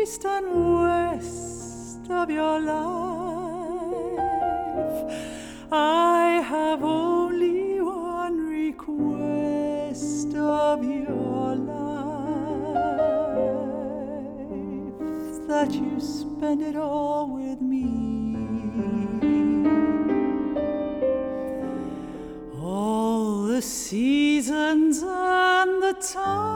east and west of your life. I have only one request of your life, that you spend it all with me. All the seasons and the times